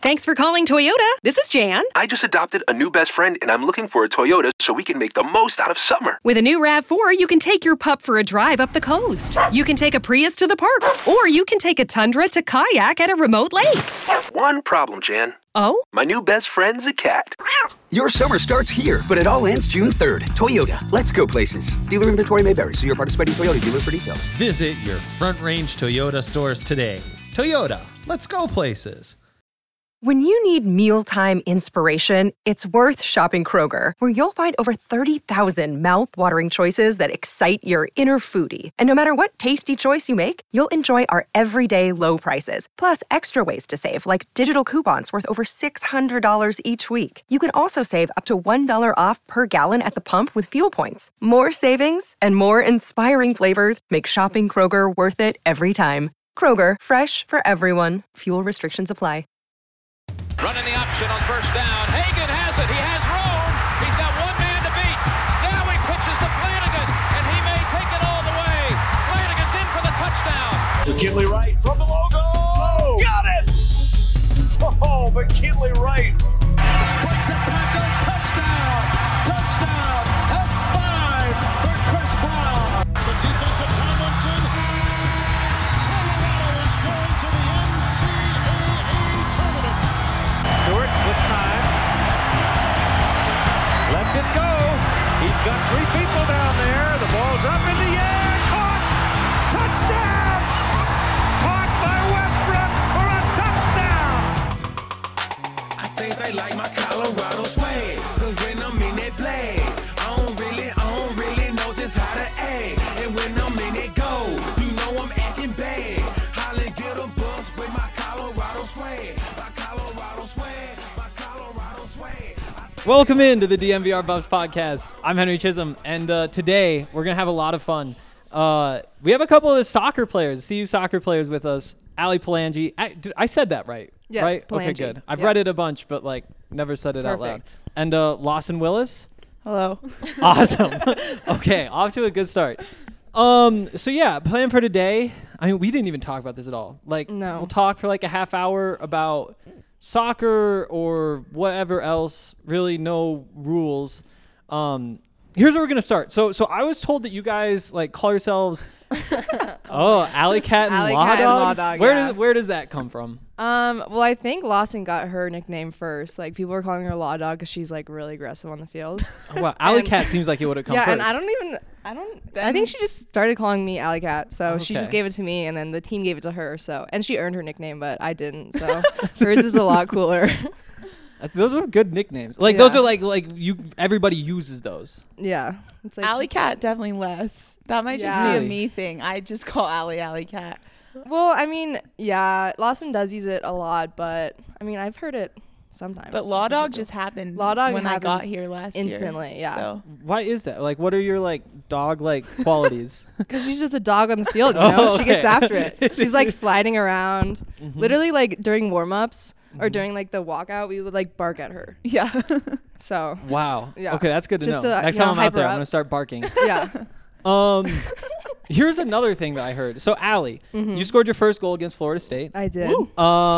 Thanks for calling Toyota. This is Jan. I just adopted a new best friend, and I'm looking for a Toyota so we can make the most out of summer. With a new RAV4, you can take your pup for a drive up the coast. You can take a Prius to the park, or you can take a Tundra to kayak at a remote lake. One problem, Jan. Oh? My new best friend's a cat. Your summer starts here, but it all ends June 3rd. Toyota, let's go places. Dealer inventory may vary. See your participating Toyota dealer for details. Visit your Front Range Toyota stores today. Toyota, let's go places. When you need mealtime inspiration, it's worth shopping Kroger, where you'll find over 30,000 mouth-watering choices that excite your inner foodie. And no matter what tasty choice you make, you'll enjoy our everyday low prices, plus extra ways to save, like digital coupons worth over $600 each week. You can also save up to $1 off per gallon at the pump with fuel points. More savings and more inspiring flavors make shopping Kroger worth it every time. Kroger, fresh for everyone. Fuel restrictions apply. Running the option on first down. Hagan has it. He has room. He's got one man to beat. Now he pitches to Flanagan, and he may take it all the way. Flanagan's in for the touchdown. McKinley Wright from the logo. Oh, got it! Oh, McKinley Wright. Breaks a tackle. Touchdown. Touchdown. That's 5 for Chris Brown. The defense of Tomlinson. Colorado is going to the NCAA tournament. Stewart with time. Lets it go. He's got 3 people down there. The ball's up in the air. Caught. Touchdown. Caught by Westbrook for a touchdown. I think they like my Colorado swag. Cause when I'm in that play, I don't really know just how to act. And when I'm in that go, you know I'm acting bad. Holly get a bus with my Colorado swag. Welcome into the DNVR Buffs podcast. I'm Henry Chisholm, and today we're going to have a lot of fun. We have a couple of soccer players, CU soccer players with us. Ali Palangi. I said that right? Yes, right? Palangi. Okay, good. I've read it a bunch, but never said it out loud. And Lawson Willis. Hello. Awesome. Okay, off to a good start. So yeah, plan for today. I mean, we didn't even talk about this at all. No. We'll talk for a half hour about soccer or whatever else. Really, no rules. Here's where we're gonna start. So I was told that you guys call yourselves Alley Cat and Law Dog. Where does that come from? Well, I think Lawson got her nickname first. People were calling her Law Dog because she's really aggressive on the field. Oh, wow, Alley Cat seems like it would have come first. Yeah, and I think she just started calling me Alley Cat, so she just gave it to me, and then the team gave it to her. So, and she earned her nickname, but I didn't. So hers is a lot cooler. Those are good nicknames. Those are everybody uses those. Yeah. It's Alley Cat definitely less. That might just be a me thing. I just call Alley Cat. Well, I mean, yeah, Lawson does use it a lot, but I mean, I've heard it sometimes. But Law Dog just happened when I got here last instantly, year. Yeah. So. Why is that? What are your dog qualities? Because she's just a dog on the field, you know? Okay. She gets after it. She's sliding around. Mm-hmm. Literally during warm-ups or during the walkout, we would bark at her. Yeah. So. Wow. Yeah. Okay, that's good to just know. Next time I'm out there, I'm gonna start barking. Yeah. Here's another thing that I heard. So Allie, you scored your first goal against Florida State. I did. Woo.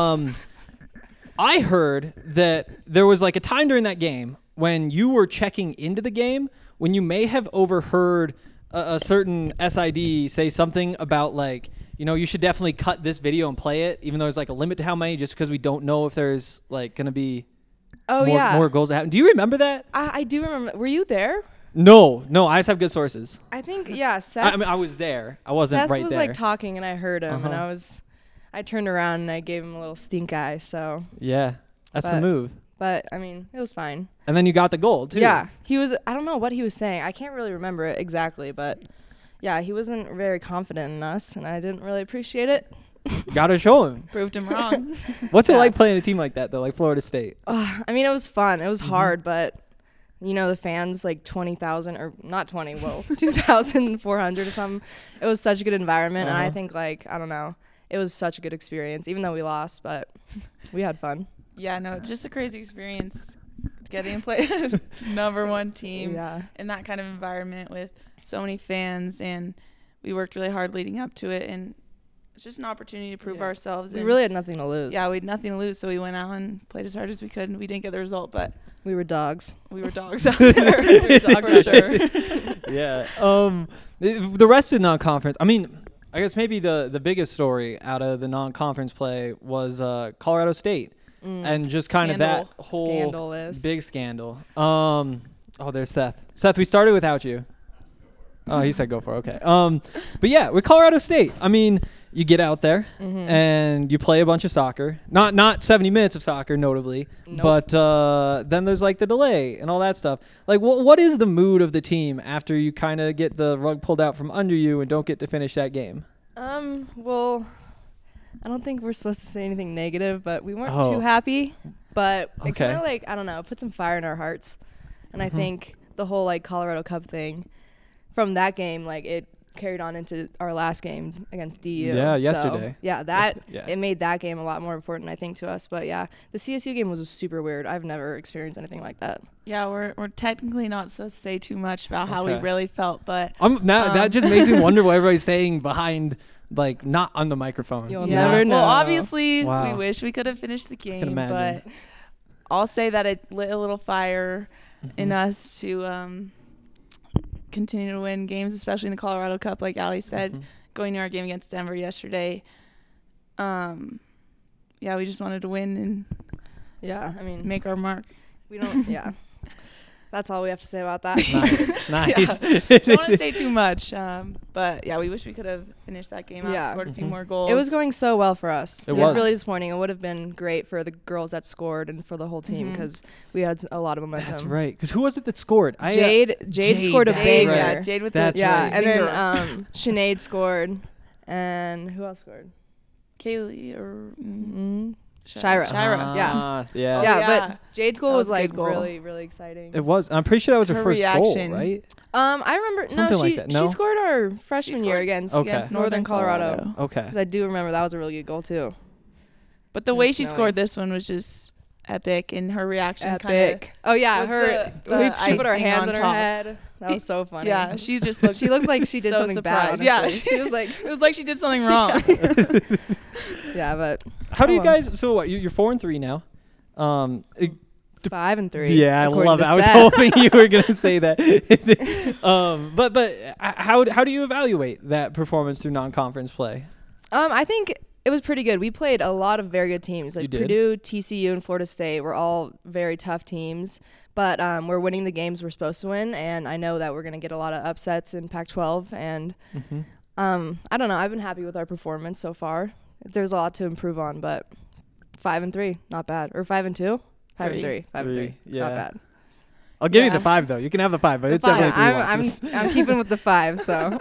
I heard that there was a time during that game when you were checking into the game when you may have overheard a certain SID say something about you should definitely cut this video and play it, even though there's a limit to how many, just because we don't know if there's gonna be more goals that happen. Do you remember that? I do remember. Were you there? No, I just have good sources. I think, yeah, Seth. I was there. I wasn't right there. Seth was talking and I heard him and I turned around and I gave him a little stink eye, so. Yeah, that's the move. But, I mean, it was fine. And then you got the goal, too. Yeah, I don't know what he was saying. I can't really remember it exactly, but yeah, he wasn't very confident in us and I didn't really appreciate it. Gotta show him. Proved him wrong. What's it like playing a team like that, though, like Florida State? I mean, it was fun. It was hard, but... the fans 20,000 or not 20, 2,400 or something. It was such a good environment. And I think I don't know, it was such a good experience, even though we lost, but we had fun. Yeah, no, it's just a crazy experience getting to play number one team in that kind of environment with so many fans. And we worked really hard leading up to it. And it's just an opportunity to prove ourselves. We and really had nothing to lose. Yeah, we had nothing to lose, so we went out and played as hard as we could, and we didn't get the result, but we were dogs. We were dogs out there. We were dogs for sure. Yeah. The rest of non-conference, I mean, I guess maybe the biggest story out of the non-conference play was Colorado State and just kind of that whole big scandal. Oh, there's Seth. Seth, we started without you. Oh, he said go for it. Okay. But yeah, with Colorado State, I mean, you get out there and you play a bunch of soccer. Not 70 minutes of soccer, notably, but then there's like the delay and all that stuff. Like, what is the mood of the team after you kind of get the rug pulled out from under you and don't get to finish that game? Well, I don't think we're supposed to say anything negative, but we weren't too happy. But it kind of like, I don't know, put some fire in our hearts. And I think the whole like Colorado Cup thing from that game, like it carried on into our last game against DU. Yeah, yesterday. Yeah, it made that game a lot more important, I think, to us. But yeah, the CSU game was super weird. I've never experienced anything like that. Yeah, we're technically not supposed to say too much about how we really felt, but that just makes me wonder what everybody's saying behind, like, not on the microphone. You'll never know. Well, obviously, we wish we could have finished the game, but I'll say that it lit a little fire in us to continue to win games, especially in the Colorado Cup, like Allie said, going to our game against Denver yesterday. Yeah, we just wanted to win and make our mark. We don't, That's all we have to say about that. Nice. Don't want to say too much, but yeah, we wish we could have finished that game out, scored a few more goals. It was going so well for us. It was was really disappointing. It would have been great for the girls that scored and for the whole team because we had a lot of momentum. That's right. Because who was it that scored? Jade scored a banger. Right. Yeah, Jade with the and then Sinead scored, and who else scored? Kaylee or Shira. Yeah. But Jade's goal was like really, really exciting. It was. I'm pretty sure that was her first reaction. goal, right? I remember. Something like that. No? She scored our freshman year against Northern Colorado. Okay. Because I do remember that was a really good goal too. But the way she scored this one was just epic, and her reaction kind of. Oh yeah, she put her hands on her head. That was so funny. Yeah, she just looked. She looked like she did something bad. Honestly. Yeah, she was like, it was like she did something wrong. Yeah, but how do you guys? So what? You're 4-3 now. 5-3. Yeah, I love it. I was hoping you were gonna say that. But how do you evaluate that performance through non-conference play? I think it was pretty good. We played a lot of very good teams. Like Purdue, TCU, and Florida State were all very tough teams. But we're winning the games we're supposed to win, and I know that we're going to get a lot of upsets in Pac-12. And I don't know. I've been happy with our performance so far. There's a lot to improve on, but 5-3, not bad. Or 5-2? 5-3. 5-3. Yeah. Not bad. I'll give you the 5, though. You can have the 5, but it's definitely 3 losses. I'm keeping with the 5, so.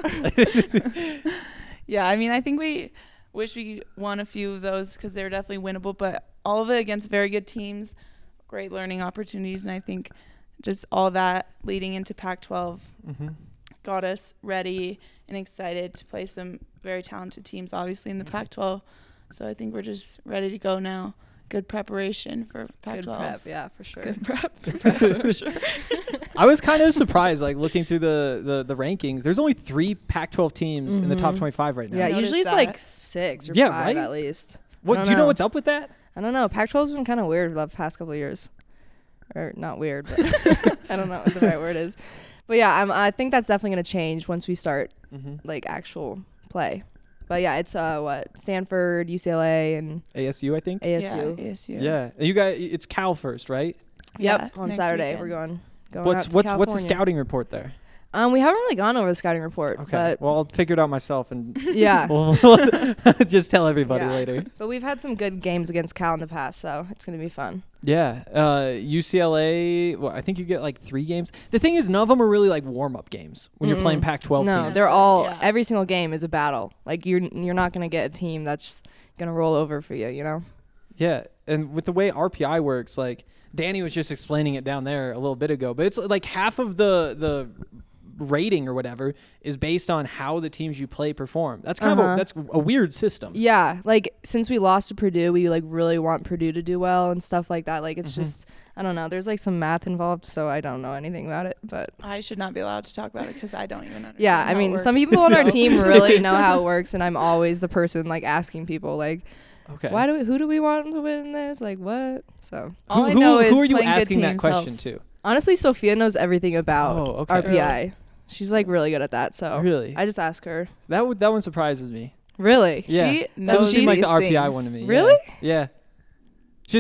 Yeah, I mean, I think we wish we won a few of those because they were definitely winnable, but all of it against very good teams. Great learning opportunities, and I think just all that leading into Pac-12 got us ready and excited to play some very talented teams, obviously, in the Pac-12. So I think we're just ready to go now. Good preparation for Pac-12. Good prep, yeah, for sure. Good prep for sure. I was kind of surprised, like, looking through the rankings. There's only 3 Pac-12 teams in the top 25 right now. Yeah, usually it's like 6 or 5 at least. What do you know what's up with that? I don't know. Pac-12's been kind of weird the past couple of years. Or not weird, but I don't know what the right word is. But yeah, I think that's definitely going to change once we start like actual play. But yeah, it's Stanford, UCLA, and ASU, I think. ASU. Yeah, ASU. Yeah, and you guys, it's Cal first, right? Yep, on Saturday weekend. We're going what's out to California. What's the scouting report there? We haven't really gone over the scouting report. Okay. But well, I'll figure it out myself and we'll just tell everybody later. But we've had some good games against Cal in the past, so it's going to be fun. Yeah. UCLA, well, I think you get like 3 games. The thing is, none of them are really like warm-up games when you're playing Pac-12 no, teams. They're all, every single game is a battle. Like, you're not going to get a team that's going to roll over for you, you know? Yeah. And with the way RPI works, like, Danny was just explaining it down there a little bit ago, but it's like half of the rating or whatever is based on how the teams you play perform. That's kind of that's a weird system. Yeah, like since we lost to Purdue, we like really want Purdue to do well and stuff like that. Like it's just, I don't know. There's like some math involved, so I don't know anything about it. But I should not be allowed to talk about it because I don't even understand. yeah, I how mean, it works. some people on our team really know how it works, and I'm always the person like asking people like, Okay. who do we want to win this? Like what? So all I know is who are you playing good asking that teams question helps. to? honestly, Sophia knows everything about okay. RPI. She's like really good at that. So Really? I just ask her. That one surprises me. Really? Yeah. She Doesn't knows seem like the these RPI things. one to me. Really? Yeah. She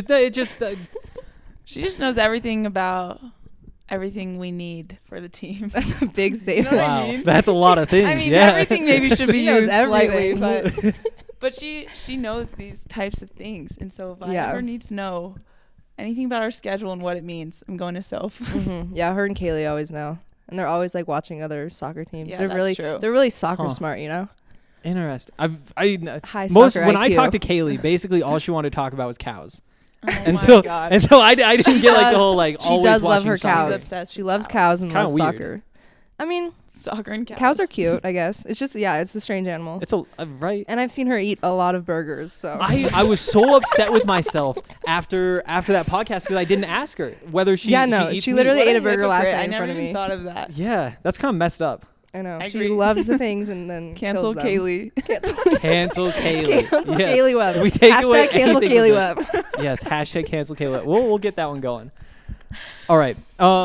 just knows everything about everything we need for the team. That's a big statement. You know what I wow. mean? That's a lot of things. I mean, yeah. everything maybe should be She knows used lightly, everything. but she knows these types of things, and so if I Yeah. ever need to know anything about our schedule and what it means, I'm going to Soph. Yeah, her and Kaylee always know, and they're always like watching other soccer teams. Yeah, they're that's really true. they're really soccer Huh. smart, you know. Interesting. High Most soccer when I IQ. talked to Kaylee, basically all she wanted to talk about was cows. Oh And my so God. I didn't get like the whole like She always does love watching her soccer. cows. She's obsessed She with loves cows. cows and Kinda loves weird. soccer. I mean, Soccer and cows are cute, I guess. It's just it's a strange animal. It's a right. And I've seen her eat a lot of burgers. So I was so upset with myself after that podcast because I didn't ask her whether she eats she meat. literally What ate a a burger last hypocrite. night I in never front of even me. thought of that. Yeah, that's kind of messed up. I know. I She agree. loves the things and then Cancel kills them. Kaylee. Cancel Kaylee. Cancel Yes. Kaylee Webb. We take Hashtag away cancel anything Kaylee with this. Webb. Yes, hashtag cancel Kaylee Webb. We'll get that one going. All right.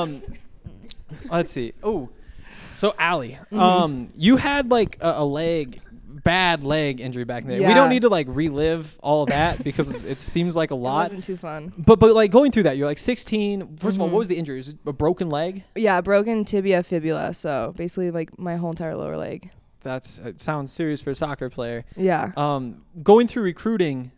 Let's see. Oh, so Allie, you had like a bad leg injury back then. We Yeah. don't need to like relive all of that because it seems like a It lot. wasn't too fun. But like going through that, you're like 16. First of all, what was the injury? Was it a broken leg? Yeah, broken tibia fibula. So basically, like my whole entire lower leg. It sounds serious for a soccer player. Yeah. Going through recruiting.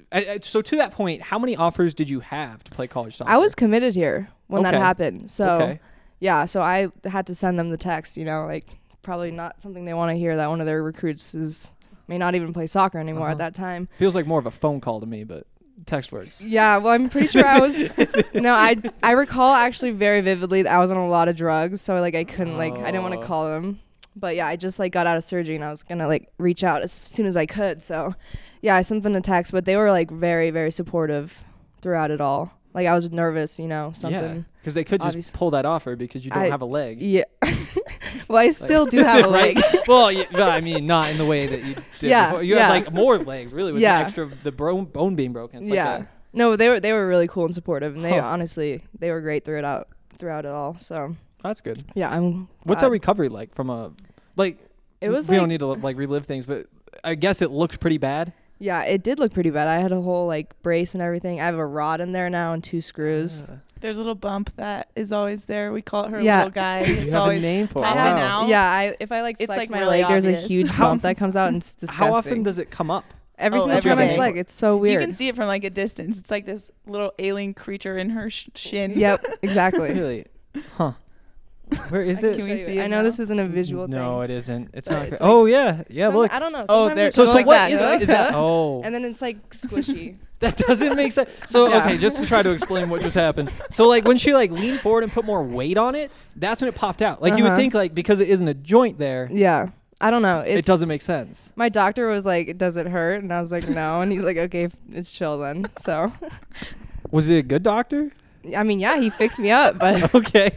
So to that point, how many offers did you have to play college soccer? I was committed here when that Okay. happened. So Okay. yeah, so I had to send them the text. You know, like probably not something they want to hear that one of their recruits may not even play soccer anymore at that time. Feels like more of a phone call to me, but text works. Yeah, well, I'm pretty sure I was. No, I recall actually very vividly that I was on a lot of drugs, so like I couldn't I didn't want to call them. But yeah, I just like got out of surgery and I was gonna like reach out as soon as I could. So yeah, I sent them a text, but they were like very, very supportive throughout it all. Like I was nervous, you know, something. Yeah, because they could just obvious- pull that offer because you don't have a leg. Yeah. Well, I still do have a leg. Well, I mean, not in the way that you did Yeah, before. You yeah. had like more legs, really, with Yeah. the extra the bone being broken. It's Yeah. Like No, they were really cool and supportive, and they Huh. honestly they were great throughout it all. So that's good. yeah, I'm. What's glad. our recovery like from a like? It was we like, don't need to like relive things, but I guess it looked pretty bad. Yeah, it did look pretty bad. I had a whole like brace and everything. I have a rod in there now and 2 screws. There's a little bump that is always there. We call it her Yeah. little guy. You It's have a always name for it. popping Wow. out. Yeah, if I like It's, flex like, my really leg, there's a obvious. huge bump that comes out and it's disgusting. How often does it come up? Every Oh, single every time I day. flex, it's so weird. You can see it from like a distance. It's like this little alien creature in her shin. Yep, exactly. Really? Huh. Where is it? Can we see it I know now? this isn't a visual thing. No, it isn't. It's not. It's Like, like- oh yeah, yeah. Look. I don't know. Oh, Sometimes there- it So goes like, like what that. is that? Oh, And then it's like squishy. that doesn't make sense. So Yeah. okay, just to try to explain what just happened. So like when she like leaned forward and put more weight on it, that's when it popped out. Like you would think like because it isn't a joint there, Yeah. I don't know. it doesn't make sense. My doctor was like, "Does it hurt?" And I was like, "No." And he's like, "Okay, it's chill then." So, Was it a good doctor? I mean, yeah, he fixed me up, but Okay.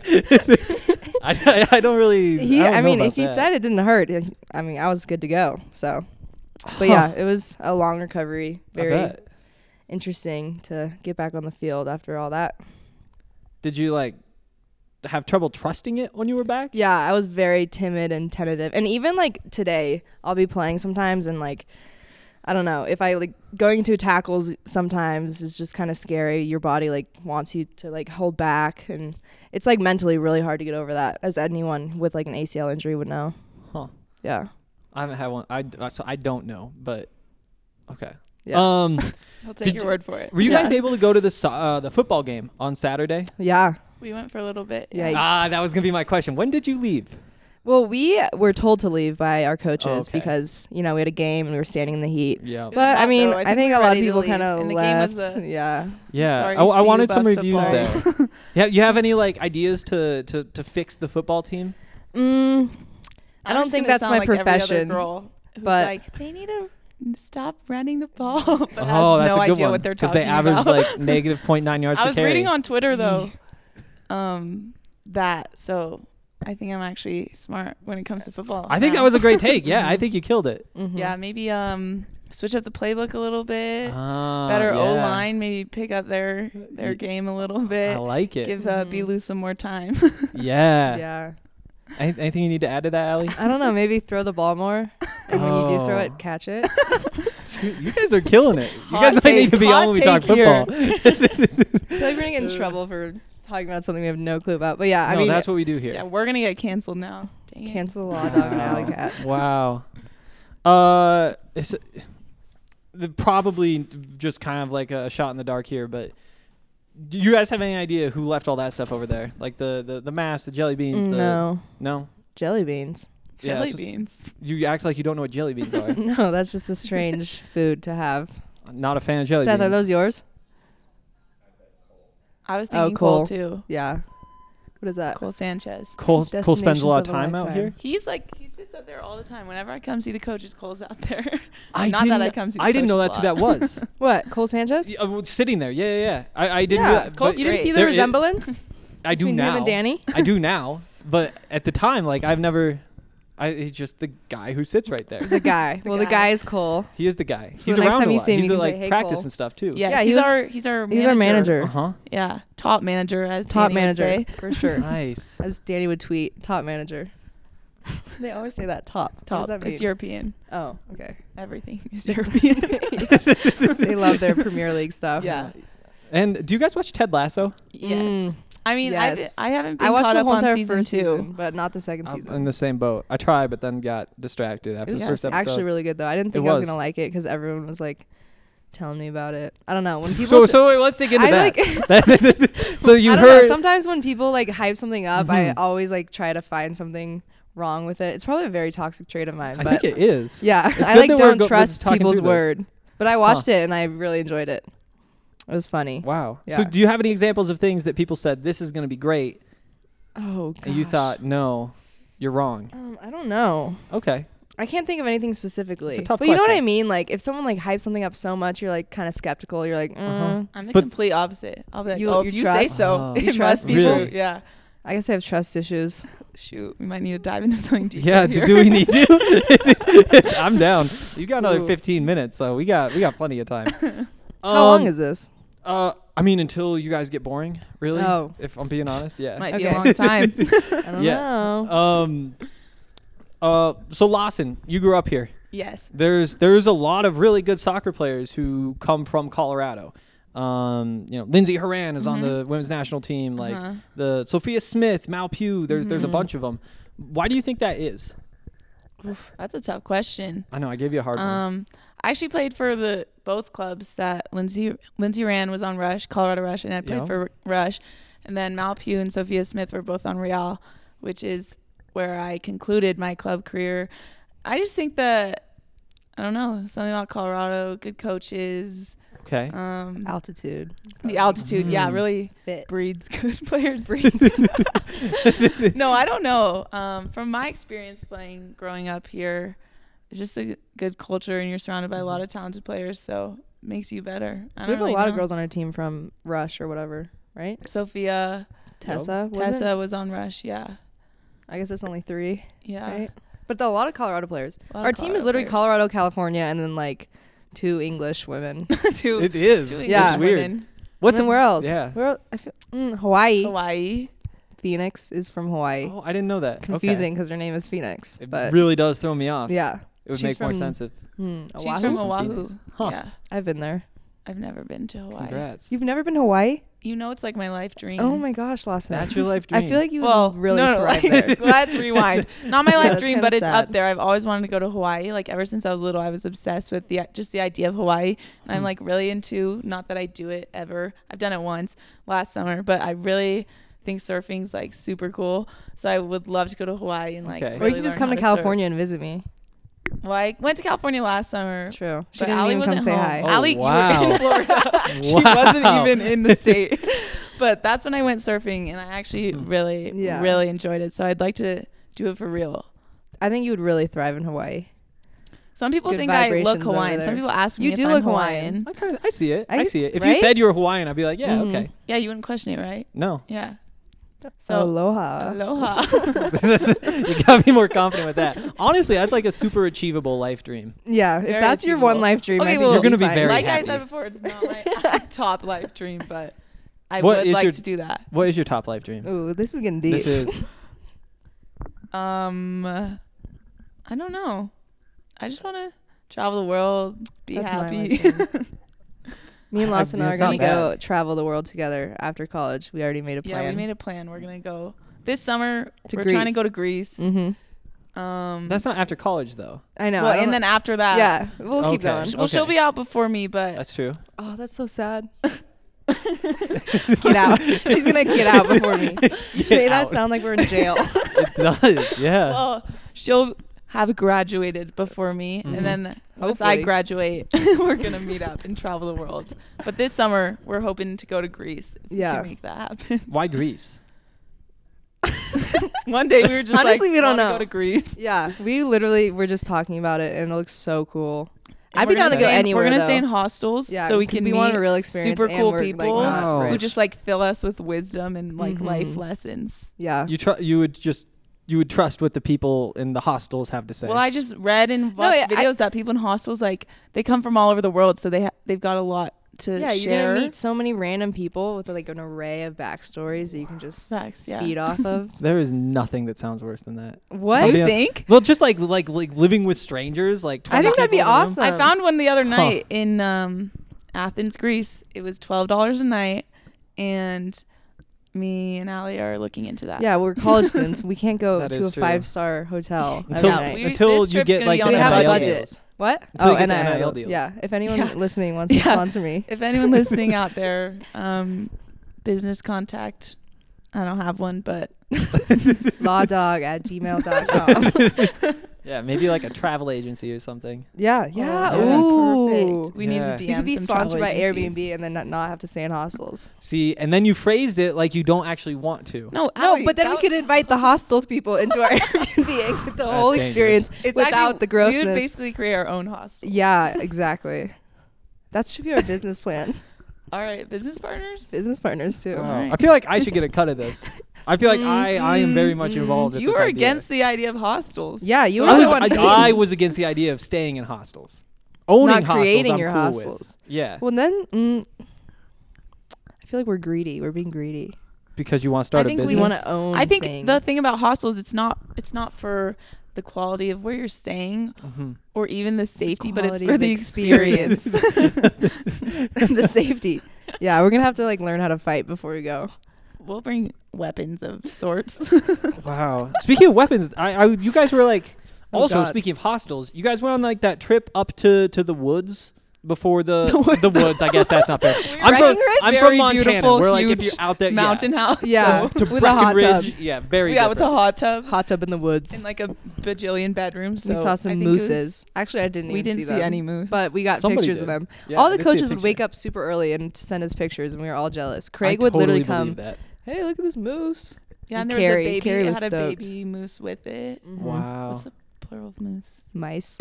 I don't really. I mean, if he he said it didn't hurt, I mean, I was good to go. So, but yeah, it was a long recovery. Very interesting to get back on the field after all that. Did you like have trouble trusting it when you were back? Yeah, I was very timid and tentative. And even like today, I'll be playing sometimes and like, I don't know, if I like going into tackles sometimes is just kind of scary. Your body like wants you to like hold back, and it's like mentally really hard to get over that, as anyone with like an ACL injury would know. Huh. Yeah. I haven't had one. So I don't know, but okay. Yeah. I'll take Did your you- word for it. Were you Yeah. guys able to go to the football game on Saturday? Yeah. We went for a little bit. Yikes. That was gonna be my question. When did you leave? Well, we were told to leave by our coaches Okay. because, you know, we had a game and we were standing in the heat. Yeah. was But I hot, mean, though. I think we a were lot of ready to people leave, kind of and the game left. was Yeah. Yeah. Sorry I to see wanted you some bust reviews football. there. Yeah. You have any like ideas to fix the football team? I don't think that's my profession. Girl but like they need to stop running the ball. But that's has a no good idea one. what they're Because talking they average about. like negative 0.9 yards I per was carry. reading on Twitter though, that so I think I'm actually smart when it comes to football. I think now. that was a great take. Yeah, I think you killed it. Yeah, maybe switch up the playbook a little bit. Ah, Better yeah. O line, maybe pick up their game a little bit. I like it. Give Belu some more time. Yeah. Yeah. Anything you need to add to that, Allie? I don't know. Maybe throw the ball more, and when you do throw it, catch it. You guys are killing it. You Hot guys might take- need to be hot on when we talk take here. football. I feel like we're gonna get in trouble for talking about something we have no clue about. But yeah, I No, mean, that's what we do here. Yeah, we're gonna get canceled now. Dang it. cancel Law Dog and Alley Cat. Wow. It's probably just kind of like a shot in the dark here, but do you guys have any idea who left all that stuff over there? Like the mask, the jelly beans? No. No? Jelly beans. Yeah, Jelly it's just- beans. You act like you don't know what jelly beans are. No, that's just a strange food to have. Not a fan of jelly Seth, beans. are those yours? I was Oh, thinking Cole. Cole too. Yeah. What is that? Cole Sanchez. Cole spends a Destinations lot of of a time out lifetime. here? He's like he sits up there all the time. Whenever I come see the coaches, Cole's out there. I Not that I didn't- come see the I didn't know coaches that's a who lot. that was. What? Cole Sanchez? Sitting there. Yeah. I didn't Yeah, know that. Cole's but you didn't see the there is- resemblance? I do between now. him and Danny? I do now. But at the time, like, I've never... he's just the guy who sits right there. The guy. the guy is Cole. He is the guy. So He's the next around time a you lot. see him, He's you at can say, like "Hey, practice Cole." and stuff too. Yeah, he he's our manager. Uh-huh. Yeah, top manager as Top Danny would manager, say. for sure. Nice. As Danny would tweet, top manager. They always say that, top. What Top. does that mean? It's European. Oh, okay. Everything is European. They love their Premier League stuff. Yeah. And do you guys watch Ted Lasso? Yes. I mean, Yes. I haven't been I watched caught the up whole on entire season first 2. season, but not the second I'm season. in the same boat. I tried, but then got distracted after It was the first episode. actually really good, though. I didn't It think I was was. going to like it because everyone was, like, telling me about it. I don't know. When people... So wait, let's dig into I that. So you I don't heard... know. Sometimes when people, like, hype something up, I Mhm. always, like, try to find something wrong with it. It's probably a very toxic trait of mine. I but think it is. Yeah. It's I, good like, that we're don't we're trust talking people's through this. word. But I watched it, and I really enjoyed it. It was funny. Wow. Yeah. So do you have any examples of things that people said, this is going to be great, Oh, gosh. and you thought, no, you're wrong? I don't know. Okay. I can't think of anything specifically. It's a tough but you know what I question. mean? Like, if someone, like, hypes something up so much, you're, like, kind of skeptical. You're like, I'm the But- complete opposite. I'll be like, You- oh, you if you say trust? so, Oh. it You must trust be people? true. Yeah. I guess I have trust issues. Shoot, we might need to dive into something deeper. Yeah, here. do we need to? I'm down. You got another Ooh. 15 minutes, so we got plenty of time. How long is this? I mean, until you guys get boring, really. Oh. If I'm being honest, yeah. Might be a Okay. long time. I don't Yeah. know. So Lawson, you grew up here. Yes. There's a lot of really good soccer players who come from Colorado. Lindsay Horan is on the women's national team. Like the Sophia Smith, Mal Pugh. There's a bunch of them. Why do you think that is? Oof, that's a tough question. I know I gave you a hard one. I actually played for both clubs that Lindsay Horan was on Rush, Colorado Rush, and I played Yeah. for Rush. And then Mal Pugh and Sophia Smith were both on Real, which is where I concluded my club career. I just think that, I don't know, something about Colorado, good coaches. Okay. Altitude. The altitude, yeah, really Fit. breeds good players. No, I don't know. From my experience growing up here, it's just a good culture, and you're surrounded by a lot of talented players, so it makes you better. I We don't have really a lot know. of girls on our team from Rush or whatever, right? Sophia, Tessa. was it? Tessa was on Rush, yeah. I guess it's only 3. Yeah. Right? But a lot of Colorado players. A lot of Our team is Colorado literally players. Colorado, California, and then like 2 English women. It is. Yeah. It's weird. women. What's and then where else? Yeah. Where I feel, Hawaii. Hawaii. Phoenix is from Hawaii. Oh, I didn't know that. Confusing because her name is Phoenix. Okay. It but really does throw me off. yeah. It would She's make more from- sense if. She's Oahu? from Oahu. Phoenix. Huh. Yeah. I've been there. I've never been to Hawaii. Congrats. You've never been to Hawaii? You know, it's like my life dream. Oh my gosh, Lawson. That's your life I dream. feel like you Well, would really no, thrive like, there. let's rewind. Not my Yeah, life that's dream, kinda but it's sad. up there. I've always wanted to go to Hawaii. Like ever since I was little, I was obsessed with the idea of Hawaii. And I'm like really into. Not that I do it ever. I've done it once last summer, but I really think surfing's like super cool. So I would love to go to Hawaii and like. Okay. Or Really you can just learn come to how California and visit me. surf. Well, I went to California last summer. True. She But didn't Allie even come wasn't say home. hi. Oh, Allie, wow. you were in Florida. She Wow. wasn't even in the state. But that's when I went surfing, and I actually really, Yeah. really enjoyed it. So I'd like to do it for real. I think you would really thrive in Hawaii. Some people Good think I vibrations look over Hawaiian. there. Some people ask me You if do I'm look Hawaiian. I see it. I see it. If you right? said you were Hawaiian, I'd be like, yeah, okay. Yeah, you wouldn't question it, right? No. Yeah. So Aloha. Aloha. You gotta be more confident with that. Honestly, that's like a super achievable life dream. Yeah, if Very that's your achievable. one life dream, I Okay, think well, You're gonna be fine. very like happy. I said before, it's not my top life dream, but I What would is like your- to do that. What is your top life dream? Ooh, this is getting deep. This is. I don't know. I just want to travel the world, be That's my happy. life Me and I- Lawson are it's gonna not go bad. travel the world together after college. We already made a plan. Yeah, we made a plan. We're gonna go this summer. To we're trying to Greece. go to Greece. Mm-hmm. That's not after college though. I know. Well, I don't and know- then after that, yeah, we'll keep Okay. going. Well, she'll be out before me, but That's true. Oh, that's so sad. Get out. She's gonna get out before me. Made that out. sound like we're in jail. It does. Yeah. well, she'll have graduated before me, and then once I Hopefully. graduate, we're gonna meet up and travel the world. But this summer, we're hoping to go to Greece. If we Yeah. can make that happen. Why Greece? One day we were just Honestly, like, we don't "Wanna know." Go to Greece. Yeah, we literally were just talking about it, and it looks so cool. And I'd be we're down to gonna go stay in- anywhere. We're gonna though. stay in hostels, Yeah, so we 'cause can we want meet a real experience super and cool we're, like, people Wow. who just like fill us with wisdom and like Mhm. life lessons. Yeah. You would trust what the people in the hostels have to say. Well, I just read and watched yeah, videos that people in hostels like they come from all over the world, so they've got a lot to Yeah, you're share. gonna meet so many random people with like an array of backstories that you can just Facts, yeah. feed off of. There is nothing that sounds worse than that. What? I'll You be honest- think? Well, just like living with strangers, like 20 I think that'd be people in a room. awesome. I found one the other night in Athens, Greece. It was $12 a night, and me and Allie are looking into that. Yeah, we're college students. We can't go That to a is true. 5-star hotel. Until- every night. until this you trip's get, gonna like, be the on we have a NIL budget. deals. What? Until you get the NIL. NIL deals. Yeah, if anyone Yeah. listening wants to Yeah. sponsor me. If anyone listening out there, business contact. I don't have one, but lawdog@gmail.com. Yeah, maybe like a travel agency or something. Yeah, yeah. Ooh. perfect. We need to Yeah. DM You could be some travel sponsored by agencies. Airbnb and then not have to stay in hostels. See, and then you phrased it like you don't actually want to. No, No, Allie, but then we that- could invite the hostels people into our Airbnb and get the whole dangerous. experience it's without actually, the grossness. We would basically create our own hostel. Yeah, exactly. That should be our business plan. All right, business partners. Business partners too. Oh, Alright. I feel like I should get a cut of this. I feel like I am very much involved with You this were idea. against the idea of hostels. Yeah, you So were I the was, one- I was against the idea of staying in hostels. Owning Not hostels, creating I'm your cool hostels. with. Yeah, Well, then I feel like we're greedy. We're being greedy. because you want to start I a think we business. We want to own. I think things. the thing about hostels, it's not for the quality of where you're staying or even the safety, but it's quality for of the experience. the safety. Yeah, we're gonna have to like learn how to fight before we go. We'll bring weapons of sorts. Wow. Speaking of weapons, you guys were like, Oh, also God. speaking of hostels, you guys went on like that trip up to the woods before the woods. I guess that's not fair. I'm from Very Montana. beautiful, We're like if huge you're out there, mountain house. Yeah, to with a hot Breckenridge. tub. Yeah, very. Yeah, with a different. hot tub. Hot tub in the woods. And like a bajillion bedrooms. We so saw I some think it was- mooses. Actually, I didn't. We even didn't see see them, any moose. but we got Somebody pictures did. of them. Yeah, All I the did see a coaches would wake picture. up super early and to send us pictures, and we were all jealous. I Craig would literally totally believe come. that. Hey, look at this moose. Yeah, and there Carrie- was a baby. Carrie It was had a stoked. baby moose with it. Wow. What's the plural of moose? Mice.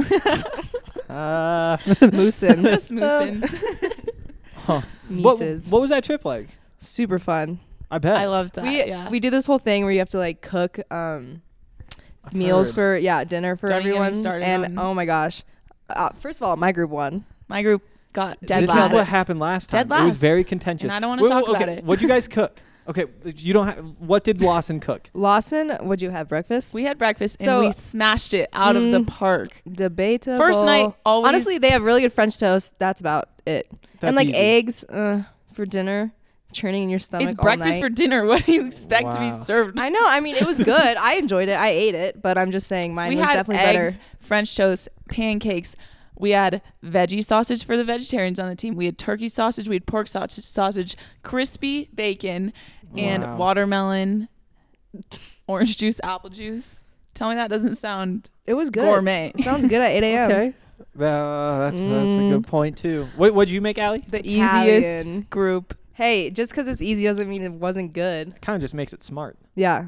Moosin. Just moosing. Huh. Mises. What was that trip like? Super fun. I bet. I loved that. We do this whole thing where you have to like cook meals heard. for dinner for Don't even get me everyone. started And on- oh my gosh, first of all, my group won. My group got dead This last. is what happened last time. Dead It was last. very contentious. And I don't wanna Wait, talk okay, about it. What'd you guys cook? Okay, you don't have. What did Lawson cook? Lawson, what'd you have breakfast? We had breakfast and So- we smashed it out of the park. Debatable. First night, always. Honestly, they have really good French toast. That's about it. That's and like easy. eggs for dinner, churning in your stomach. It's all breakfast night. for dinner. What do you expect to Wow. be served? I know. I mean, it was good. I enjoyed it. I ate it, but I'm just saying mine We was had definitely eggs, better. French toast, pancakes. We had veggie sausage for the vegetarians on the team. We had turkey sausage. We had pork sausage, crispy bacon, and Wow. watermelon, orange juice, apple juice. Tell me that doesn't sound It was good. gourmet. It sounds good at 8 a.m. Okay. That's a good point too. What'd you make, Allie? The Italian. easiest group. Hey, just because it's easy doesn't mean it wasn't good. Kind of just makes it smart. Yeah.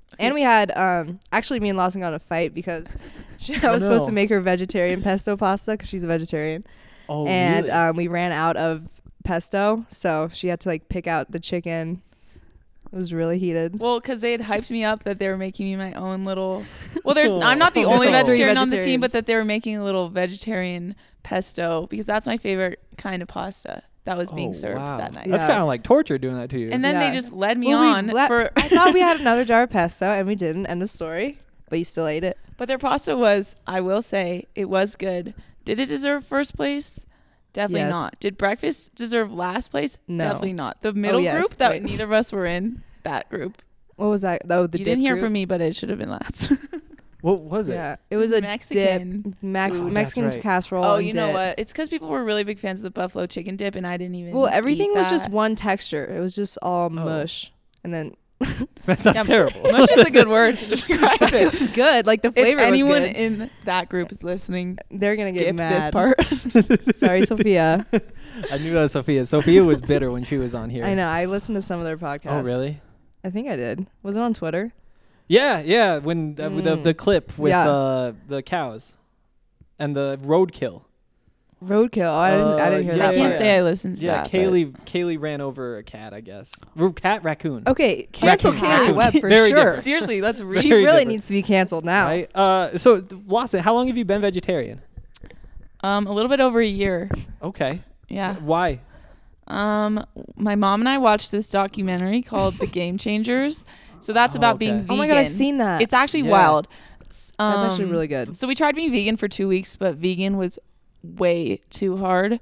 And we had actually me and Lawson got in a fight because I was supposed to make her vegetarian pesto pasta because she's a vegetarian. Oh, and really? We ran out of pesto, so she had to like pick out the chicken. It was really heated. Well, because they had hyped me up that they were making me my own little. Well, I'm not the only vegetarian on the team, but that they were making a little vegetarian pesto because that's my favorite kind of pasta that was being served that night. That's kind of like torture doing that to you. And then they just led me on for. I thought we had another jar of pesto, and we didn't. End of story. But you still ate it. But their pasta was, I will say, it was good. Did it deserve first place? Definitely not. Did breakfast deserve last place? No. Definitely not. The middle group that neither of us were in, that group. What was that? Oh, the you didn't hear group? from me, but it should have been last. What was it? Yeah, it was a Mexican dip, Mexican casserole. Oh, and you know dip. what? It's because people were really big fans of the buffalo chicken dip, and I didn't even. Well, everything eat was just that. one texture. It was just all mush, and then. That sounds terrible. Mush is a good word to describe it. It was good. Like the flavor If anyone was good. in that group is listening, they're gonna skip get mad. this part. Sorry, Sophia. I knew that was Sophia. Sophia was bitter when she was on here. I know. I listened to some of their podcasts. Oh, really? I think I did. Was it on Twitter? Yeah. When the clip with the cows and the roadkill. Roadkill. Oh, I didn't hear that. I can't part. say I listened to Yeah, that. Kaylee ran over a cat, I guess. Raccoon. Okay, cancel Raccoon. Kaylee Webb for Very sure. different. Seriously, that's She Very really different. needs to be canceled now. Right? So Lawson, how long have you been vegetarian? A little bit over a year. Okay. Yeah. Why? My mom and I watched this documentary called The Game Changers. So that's about being vegan. Oh my God, I've seen that. It's actually Yeah. wild. That's actually really good. So we tried being vegan for 2 weeks, but vegan was way too hard.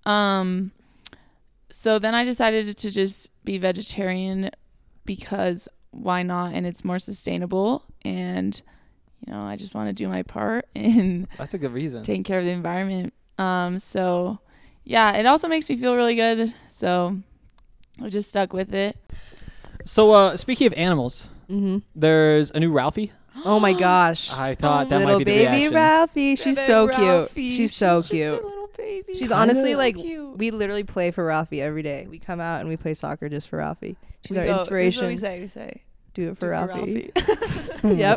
So then I decided to just be vegetarian because why not? And it's more sustainable. And, I just want to do my part in That's a good reason. taking care of the environment. So yeah, it also makes me feel really good. So I just stuck with it. So speaking of animals, there's a new Ralphie. Oh my gosh. I thought that little might be the baby reaction. Ralphie. She's so Ralphie. cute. She's so just cute. a little baby. She's honestly so like, cute. we literally play for Ralphie every day. We come out and we play soccer just for Ralphie. She's We our go- inspiration. This is what we say. Do it for Do Ralphie. Ralphie. Yep.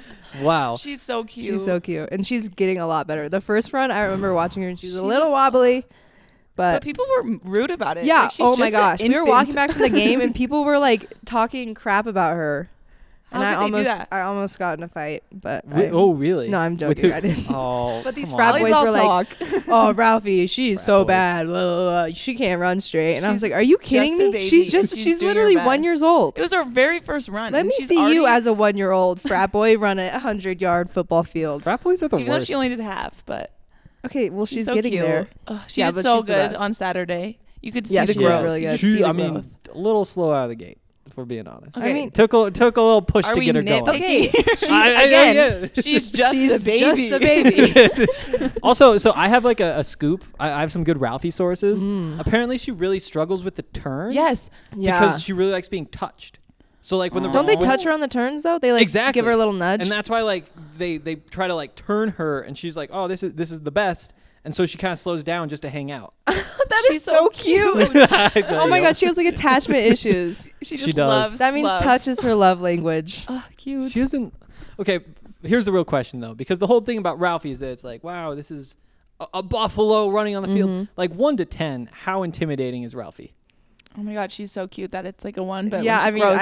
Wow. She's so cute. She's so cute. And she's getting a lot better. The first run, I remember watching her and she was a little wobbly. But people were rude about it. Yeah. Like, she's Oh my just an gosh. We were infant. walking back from the game and people were like talking crap about her. And How could they do that? I almost got in a fight, but Oh, really? No, I'm With joking. who? I didn't. Oh, But these come frat on. boys all were like, talk. "Oh, Ralphie, she's Frat so boys. bad. Blah, blah, blah. She can't run straight." And I was She's like, "Are you kidding just a me? baby. She's She's doing her literally best. 1 year old." It was her very first run. Let and me she's see you already- as a 1-year-old frat boy run a 100-yard football field. Frat boys are the even worst. though she only did half, but Okay, well she's so getting cute. there. She Yeah, did but so she's the good best. on Saturday. You could see Yeah, the she did growth. really You good. could see the I mean, growth. a little slow out of the gate, if we're being honest. Okay. I mean, Took a little push Are to we get her going. nitpicking? Okay, Again, She's just she's a baby. just a baby. Also, so I have like a scoop. I have some good Ralphie sources. Mm. Apparently, she really struggles with the turns. Yes. Yeah. Because she really likes being touched. So like when the Don't they when- touch her on the turns though? They like Exactly. give her a little nudge. And that's why like they try to like turn her, and she's like, oh, this is the best. And so she kind of slows down just to hang out. She's so cute. Oh my god, she has like attachment issues. She She just does. loves That means love. touch is her love language. Oh, cute. She doesn't. Okay, here's the real question though, because the whole thing about Ralphie is that it's like, wow, this is a buffalo running on the field. Like 1 to 10, how intimidating is Ralphie? Oh my god, she's so cute that it's like a 1. But Yeah, when she grows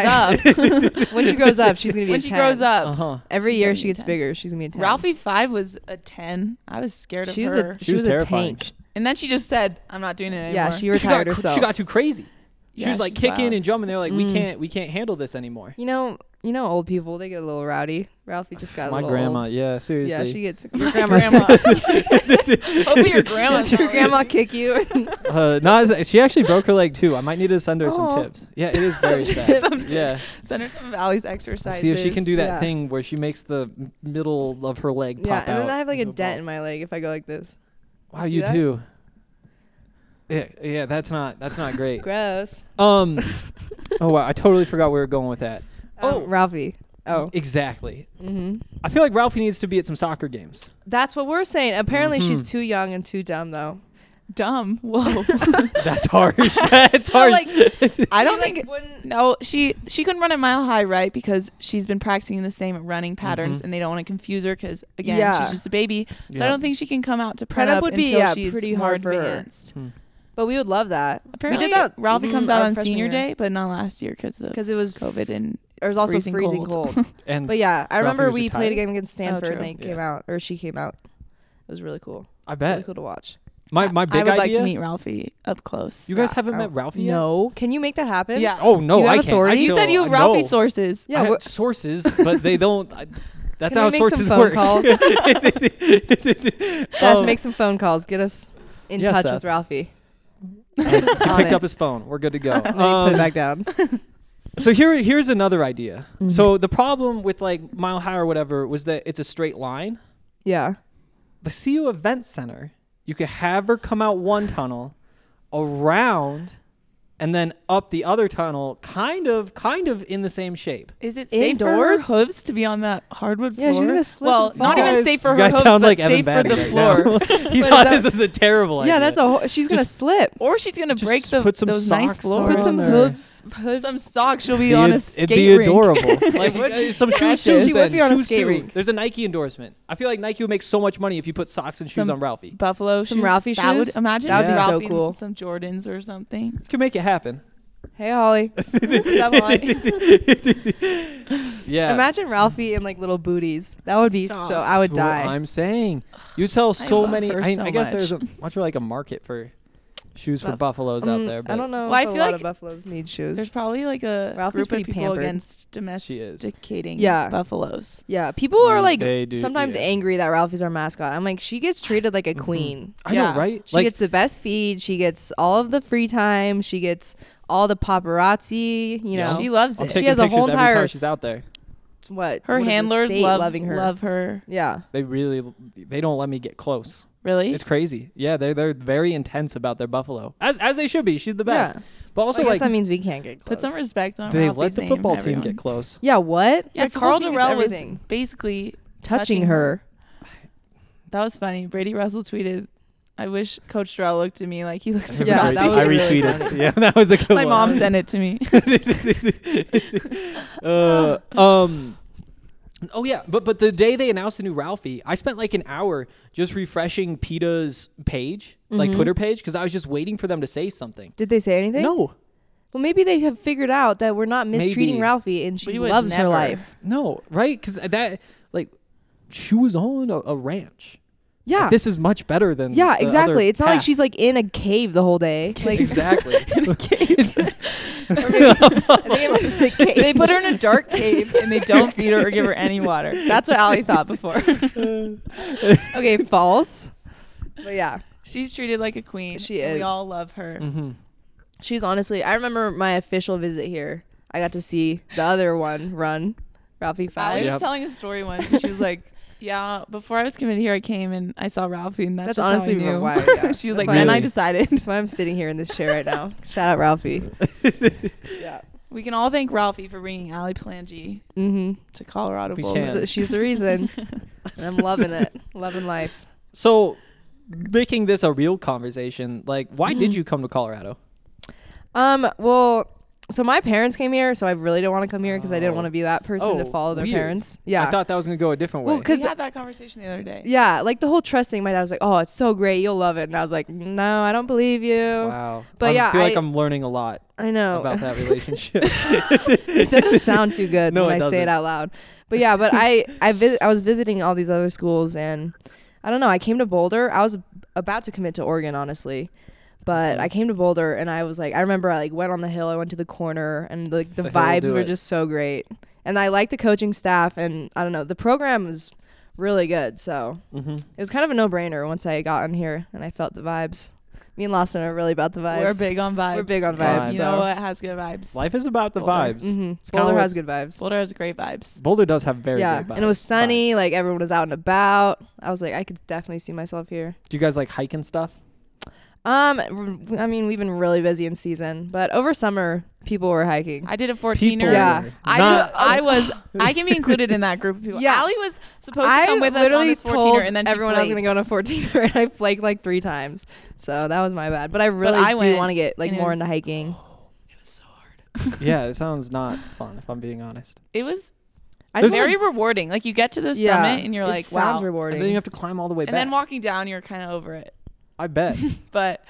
up, When she grows up, she's gonna be when a she 10. grows up, Uh-huh. Every she's year gonna she be a gets 10. bigger. She's gonna be a 10. Ralphie 5 was a 10. I was scared of her. She was a terrifying. tank. And then she just said, "I'm not doing it anymore." Yeah, she retired herself. She got too crazy. She Yeah, was like she's kicking wild. and jumping. They're like, we can't handle this anymore. You know, old people, they get a little rowdy. Ralphie just got a My little grandma, old. yeah, seriously. Yeah, she gets Your grandma. Hopefully your grandma's Does your not grandma kick you? She actually broke her leg too. I might need to send her some Oh. tips. Yeah, it is very sad. Yeah. Send her some of Allie's exercises. See if she can do that Yeah. thing where she makes the middle of her leg Yeah, pop and out. then I have like a into dent ball. in my leg if I go like this. Wow, See you that? do. Yeah, that's not great. Gross. Oh wow, I totally forgot where we were going with that. Oh, Ralphie. Oh. Exactly. Mm-hmm. I feel like Ralphie needs to be at some soccer games. That's what we're saying. Apparently Mhm. she's too young and too dumb though. dumb. Whoa. That's harsh. That's harsh. Like, I don't She, think. wouldn't. No, she couldn't run a mile high, right? Because she's been practicing the same running patterns, Mhm. and they don't want to confuse her because again, Yeah. she's just a baby. So I Yeah. don't think she can come out to Prep prep would be, until she's pretty more hard for her. advanced. But we would love that. Apparently, we did that. Ralphie comes out our on freshman senior year. day, but not last year because Because it was COVID and It was also freezing freezing cold. cold. And But yeah, I Ralphie remember was we played a retired? game against Stanford true. and they came out, or she came out. It was really cool. I bet. Really cool to watch. My I big would idea. like to meet Ralphie up close. You guys haven't met Ralphie yet? No. Can you make that happen? Yeah. Oh no, Do you I have can't. authority? You said you have no. Ralphie sources. Yeah. I have sources, but they don't. That's Can how we make some sources phone work. calls? Seth, make some phone calls. Get us in Yeah, touch Seth. with Ralphie. He picked up his phone. We're good to go. And then you put it back down. So here's another idea. Mhm. So the problem with like Mile High or whatever was that it's a straight line. Yeah. The CU Event Center, you could have her come out one tunnel, around, and then up the other tunnel, kind of in the same shape. Is it safe Indoors? for her hooves to be on that hardwood floor? Yeah, she's gonna slip Well, and not fall. even safe for You her guys hooves, sound but like Evan safe for the Bannon floor. right now. He But thought that- this was a terrible idea. Yeah, that's she's gonna slip. Or she's gonna Just break the put some those nice socks floors. Put some there. hooves. Some socks. She'll be on a skate It'd be rink. adorable. Like some shoes. She would then. be on a Shoes skate too. rink. There's a Nike endorsement. I feel like Nike would make so much money if you put socks and shoes Some on Ralphie. Buffalo Some shoes. Ralphie That would, shoes? imagine That would be so Ralphie and cool. Some Jordans or something. You can make it happen. Hey, Holly. Yeah. Imagine Ralphie in like little booties. That would be Stop. so. I would That's what die. I'm saying. You sell so love many. her I, so I guess much. there's much more like a market for shoes for buffaloes out there. But I don't know. Well, I if a feel lot like of buffaloes need shoes. There's probably like a Ralphie's group of pretty people pampered. against domesticating Yeah. buffaloes. Yeah, people are like They do, sometimes yeah. angry that Ralphie's our mascot. I'm like, she gets treated like a queen. I Yeah. know, right? She gets the best feed. She gets all of the free time. She gets all the paparazzi. You know, She loves I'm it. taking She has a pictures whole every time entire she's out there. what Her what is the handlers state loving her. love her. Yeah, They don't let me get close. Really? It's crazy. Yeah, they're very intense about their buffalo, as they should be. She's the best. Yeah. But also I guess like that means we can't get close. Put some respect on they Ralphie's let the name, football team everyone. get close. Yeah, what? Yeah, The Carl football team gets Durrell was everything. basically touching her. That was funny. Brady Russell tweeted, "I wish Coach Durrell looked at me like he looks at Yeah, Ralphie." that was I really retweeted. funny. Yeah, that was a good My one. mom sent it to me. Oh yeah, but the day they announced the new Ralphie, I spent like an hour just refreshing PETA's page, like Twitter page, because I was just waiting for them to say something. Did they say anything? No, Well, maybe they have figured out that we're not mistreating Maybe. Ralphie and she We would loves her never. life. no, right? Because that like she was on a ranch. Yeah. Like, this is much better than Yeah, the exactly. other It's not like path. she's like in a cave the whole day. Like exactly. I think it was a cave. They put her in a dark cave and they don't feed her or give her any water. That's what Allie thought before. Okay, false. But yeah, She's treated like a queen. She and is. We all love her. Mm-hmm. she's honestly. I remember my official visit here. I got to see the other one run, Ralphie Allie 5. was telling a story once and she was like, "Yeah, before I was coming here, I came and I saw Ralphie, and that's just honestly how I knew." why. Yeah. She was That's like, why "Then I- I decided." That's why I'm sitting here in this chair right now. Shout out Ralphie. Yeah. We can all thank Ralphie for bringing Allie Palangi Mm-hmm. to Colorado We Bulls. can. She's the reason. And I'm loving it. Loving life. So, making this a real conversation, like, why did you come to Colorado? Well, so my parents came here, so I really didn't want to come here because I didn't want to be that person to Oh, follow their weird. parents. Yeah. I thought that was gonna go a different way. Well, 'cause- We had that conversation the other day. yeah, like the whole trust thing. My dad was like, "Oh, it's so great, you'll love it," and I was like, "No, I don't believe you." wow. But I yeah, feel like I- I'm learning a lot I know. about that relationship. It doesn't sound too good No, when it I say it doesn't. out loud. But yeah, but I was visiting all these other schools, and I don't know. I came to Boulder. I was about to commit to Oregon, honestly. But I came to Boulder and I was like, I remember I like went on the hill, I went to the corner, and like the The hill will vibes do were it. just so great. And I liked the coaching staff, and I don't know, the program was really good. So Mm-hmm. it was kind of a no-brainer once I got in here and I felt the vibes. Me and Lawson are really about the vibes. We're big on vibes. We're big on vibes, vibes. You so. know what has good vibes? Life is about the Boulder. vibes. Mm-hmm. It's kinda Boulder what has it's- good vibes. Boulder has great vibes. Boulder does have very Yeah, good vibes. and it was sunny. Like everyone was out and about. I was like, I could definitely see myself here. Do you guys like hike and stuff? I mean, we've been really busy in season, but over summer, people were hiking. I did a 14er. Yeah. I can be included in that group of people. Yeah. Allie was supposed to come with us on this 14er, and then she everyone I was going to go on a 14er, and I flaked like 3 times. So that was my bad. But I really do want to get like more into hiking. It was so hard. Yeah, it sounds not fun if I'm being honest. It was very rewarding. Like you get to the summit, and you're like, wow. Sounds rewarding. And then you have to climb all the way back. And then walking down, you're kind of over it. I bet. But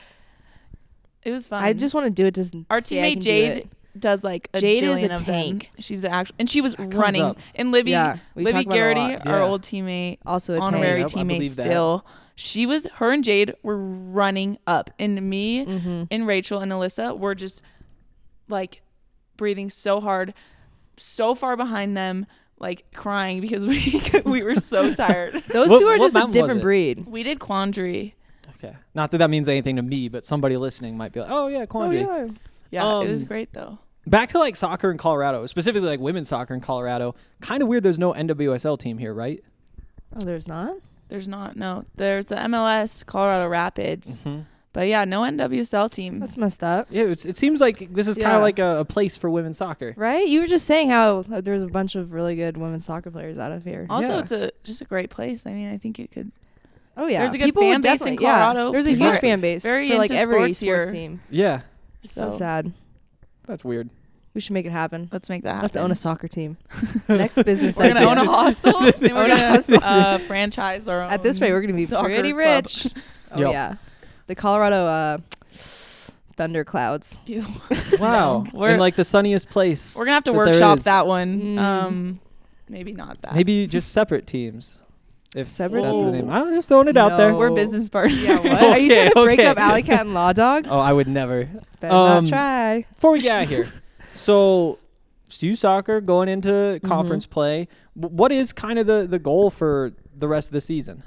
it was fun. I just want to do it to our teammate Jade does like a Jade jillion is a of tank. them. She's the actual, and she was running. up. And Libby Garrity, our old teammate, also a honorary tank. teammate still. Her and Jade were running up, and me and Rachel and Alyssa were just like breathing so hard, so far behind them, like crying because we were so tired. Those two are just a different breed. We did Quandary. Okay. Not that that means anything to me, but somebody listening might be like, oh, yeah, Quandary. Oh, Yeah, it was great, though. Back to, like, soccer in Colorado, specifically, like, women's soccer in Colorado. Kind of weird there's no NWSL team here, right? Oh, there's not? There's not, no. There's the MLS, Colorado Rapids. Mm-hmm. But, yeah, no NWSL team. That's messed up. Yeah, it seems like this is kind of like a place for women's soccer. Right? You were just saying how there's a bunch of really good women's soccer players out of here. Also, it's just a great place. I mean, I think it could... Oh, yeah. There's a good fan base in Colorado. Yeah. There's a huge fan base very for like into every sports sports team. Yeah. So sad. That's weird. We should make it happen. Let's make that happen. Let's own a soccer team. Next business We're idea. going to own a hostel. We're going to franchise our own. At this rate, we're going to be pretty rich. Oh, yeah. The Colorado Thunderclouds. Wow. In like the sunniest place. We're going to have to workshop that one. Maybe not that. Maybe just separate teams. If separate that's teams. the name. I'm just throwing it out there. We're business partners. Yeah, what? Are you trying to break up Alley Cat and Law Dog? Oh, I would never. Better not try. Before we get out of here, so SU Soccer going into conference play. What is kind of the goal for the rest of the season?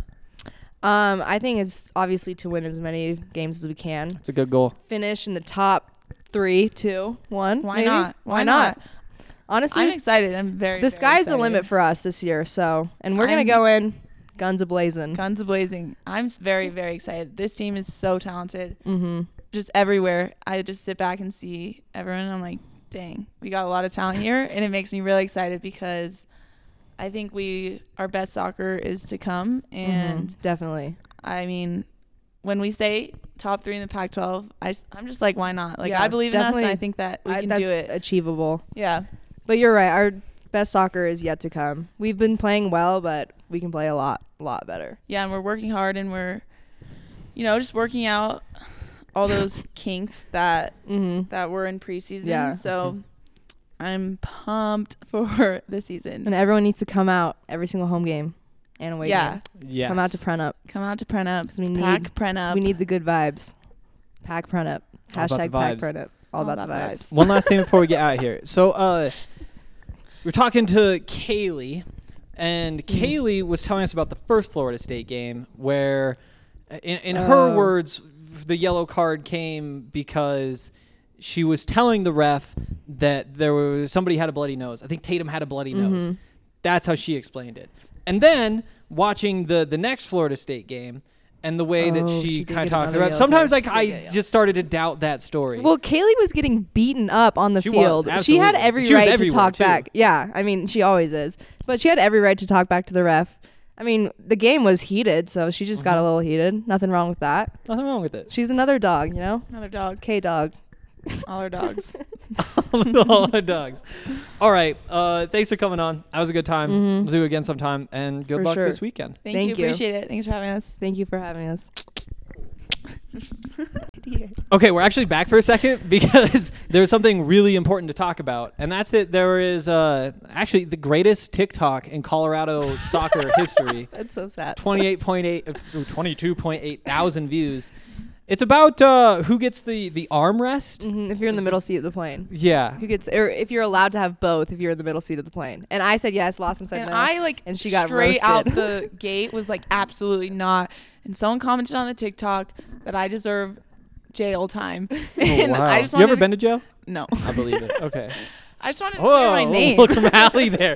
I think it's obviously to win as many games as we can. It's a good goal. Finish in the top 3, 2, 1. Why maybe? not? Why not? Honestly, I'm excited. I'm very. The sky's the limit for us this year. So, and we're gonna go in guns a-blazing. Guns a-blazing. I'm very, very excited. This team is so talented. Just everywhere. I just sit back and see everyone, and I'm like, dang, we got a lot of talent here, and it makes me really excited because I think our best soccer is to come, and definitely. I mean, when we say top 3 in the Pac-12, I'm just like, why not? Like, I believe in us, and I think that we can do it. That's achievable. Yeah. But you're right. Our best soccer is yet to come. We've been playing well, but we can play a lot better. Yeah, and we're working hard, and we're, just working out all those kinks that were in preseason. Yeah. So I'm pumped for the season. And everyone needs to come out every single home game and away game. Yes. Come out to Prenup. Come out to Prenup. Pack Prenup. We need the good vibes. Pack Prenup. Hashtag Pack Prenup. All about the vibes. One last thing before we get out of here. So we're talking to Kaylee, and Kaylee was telling us about the first Florida State game where, in her words, the yellow card came because she was telling the ref that somebody had a bloody nose. I think Tatum had a bloody nose. That's how she explained it. And then watching the next Florida State game and the way that she kind of talked about, sometimes I just started to doubt that story. Well, Kaylee was getting beaten up on the field. She had every right to talk back. Yeah, I mean, she always is. But she had every right to talk back to the ref. I mean, the game was heated, so she just got a little heated. Nothing wrong with that. Nothing wrong with it. She's another dog, Another dog. K-dog. All our dogs. All our dogs. All right. Thanks for coming on. That was a good time. We'll do it again sometime. And good luck this weekend. Thank you. Appreciate it. Thanks for having us. Thank you for having us. Okay, we're actually back for a second because there's something really important to talk about, and that's that there is actually the greatest TikTok in Colorado soccer history. That's so sad. 22.8 thousand views. It's about who gets the armrest. If you're in the middle seat of the plane. Yeah. Who gets, or if you're allowed to have both if you're in the middle seat of the plane. And I said yes, Lawson said and no. And she got straight roasted. out the gate was like, absolutely not. And someone commented on the TikTok that I deserve jail time. And wow. I just you ever been to jail? No. I believe it. Okay. I just wanted to clear my name. Look from Allie there.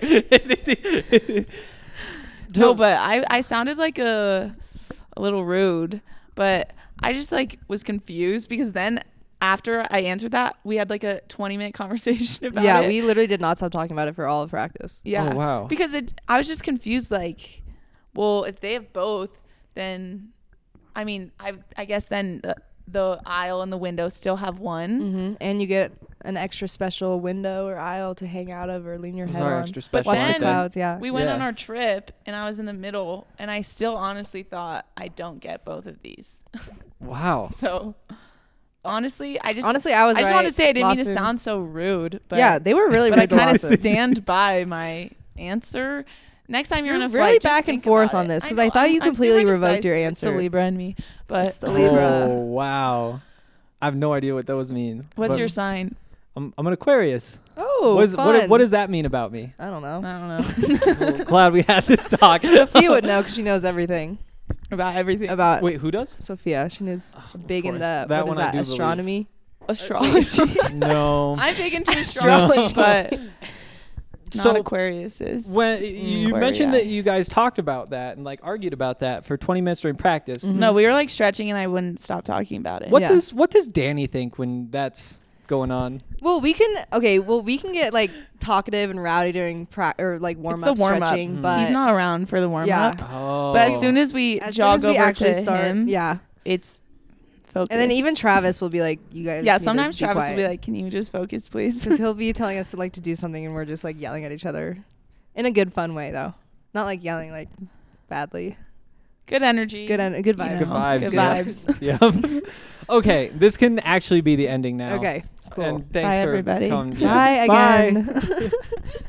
No, but I sounded like a little rude, but I just like was confused because then after I answered that, we had like a 20-minute conversation about it. Yeah, we literally did not stop talking about it for all of practice. Yeah. Oh, wow. Because I was just confused, like, well, if they have both, then, I mean, I guess then the aisle and the window still have one. Mm-hmm. And you get an extra special window or aisle to hang out of or lean your head on. Extra special. But Watch then the clouds, yeah. we went on our trip, and I was in the middle, and I still honestly thought I don't get both of these. Wow. So... Honestly, I just I was I just right. want to say I didn't mean to Lawson. sound so rude, but yeah, they were really but rude. I kind of Lawson. stand by my answer. Next time you're in a really flight, back just and think forth about on it. this because know, I thought you I'm completely super revoked your indecisive. It's answer. the Libra in me, but It's the Libra. Oh, wow. I have no idea what those mean. What's but your sign? I'm an Aquarius. Oh, what does that mean about me? I don't know. I don't know. Glad we had this talk. Sophia would know because she knows everything about everything. about. Wait, who does? Sophia. She knows big in course. the That what is one I that? do believe. Astronomy. Astrology. No. I'm big into astrology, but not So, Aquarius is. When you where mentioned we that you guys talked about that and like argued about that for 20 minutes during practice. No, we were like stretching, and I wouldn't stop talking about it. What Yeah. does Danny think when that's going on? Well, we can get like talkative and rowdy during or like warm up It's the warm up. stretching, but He's not around for the warm Yeah. up. Oh. But as soon as we jog over actually to start, him, yeah. it's focus. And then even Travis will be like, "You guys." Yeah, need to sometimes be Travis will be quiet." like, "Can you just focus, please?" Because he'll be telling us to like to do something, and we're just like yelling at each other, in a good, fun way though, not like yelling like badly. Good energy. Good vibes. Good vibes. Good yeah. vibes. Yep. Okay, this can actually be the ending now. Okay, cool. And thanks Bye, for everybody. coming. Bye Bye. again.